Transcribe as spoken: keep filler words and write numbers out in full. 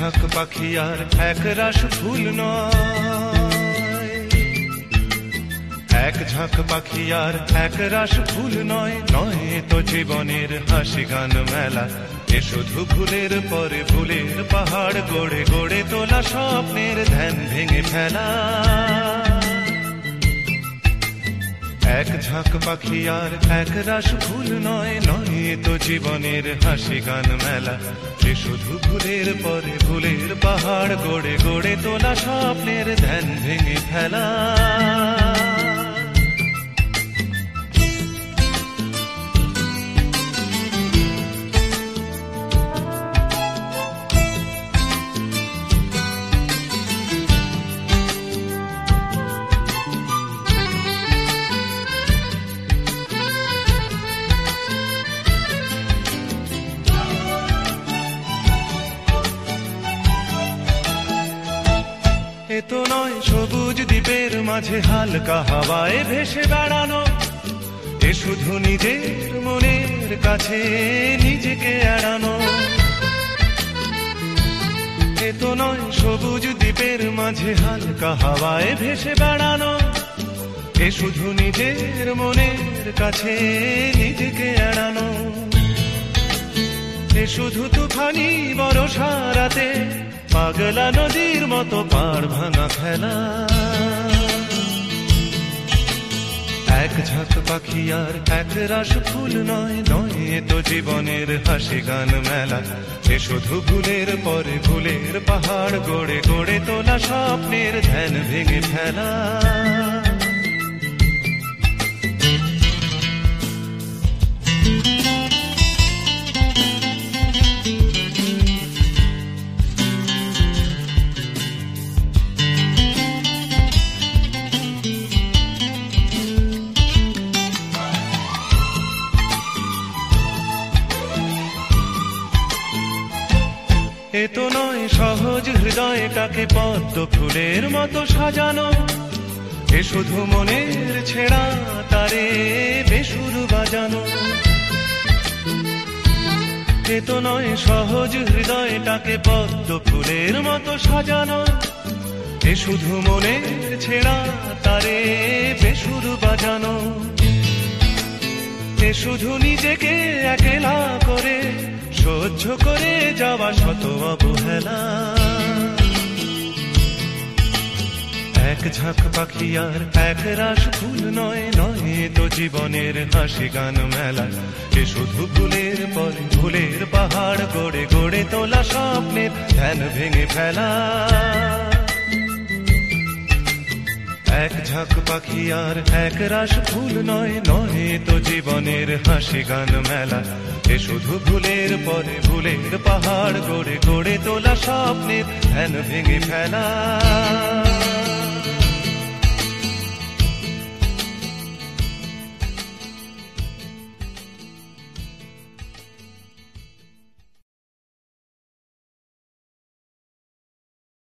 ঝাঁক পাখি আর এক রাশ ফুল নয়, এক ঝাঁক পাখি আর এক রাশ ফুল নয়, নয় তো জীবনের হাসি গান মেলা। এ শুধু ভুলের পরে ভুলের পাহাড় গড়ে গড়ে তোলা স্বপ্নের ধ্যান ভেঙে ফেলা। এক ঝাঁক পাখি আর এক রাশ ফুল নয়, নয় তো জীবনের হাসি গান মেলা। এ শুধু ভুলের পরে ভুলের পাহাড় গড়ে গড়ে তোলা স্বপ্নের ধ্যান ভেঙে ফেলা। এ তো নয় সবুজ দ্বীপের মাঝে হালকা হাওয়ায় ভেসে বেড়ানো, এ শুধু নিজের মনের কাছে নিজেকে এড়ানো। এ তো নয় সবুজ দ্বীপের মাঝে হালকা হাওয়ায় ভেসে বেড়ানো, এ শুধু নিজের মনের কাছে নিজেকে এড়ানো। এ শুধু তুফানি বর্ষা রাতে পাগলা নদীর মতো পাড় ভাঙা খেলা। এক ঝাঁক পাখি আর এক রাশ ফুল নয়, নয় তো জীবনের হাসি গান মেলা। এ শুধু ভুলের পরে ভুলের পাহাড় গড়ে গড়ে তোলা স্বপ্নের ধ্যান ভেঙে ফেলা। এ তো নয় সহজ হৃদয়টাকে পদ্ম ফুলের মতো সাজানো, এ শুধু মনের ছেঁড়া তারে বেসুর বাজানো। এ তো নয় সহজ হৃদয়টাকে পদ্ম ফুলের মতো সাজানো, এ শুধু মনের ছেঁড়া তারে বেসুর বাজানো। এ শুধু নিজেকে একলা করে সহ্য করে যাওয়া শত অবহেলা। এক ঝাঁক পাখি আর এক রাশ ফুল নয়, নয় তো জীবনের হাসি গান মেলা। এ শুধু ভুলের পরে ভুলের পাহাড় গড়ে গড়ে তোলা স্বপ্নের ধ্যান ভেঙে ফেলা। এক ঝাঁক পাখি আর এক রাশ ফুল নয়, নয় তো জীবনের হাসি গান মেলা। এ শুধু ভুলের পরে ভুলের পাহাড় গড়ে গড়ে তোলা স্বপ্নের ধ্যান ভেঙে ফেলা।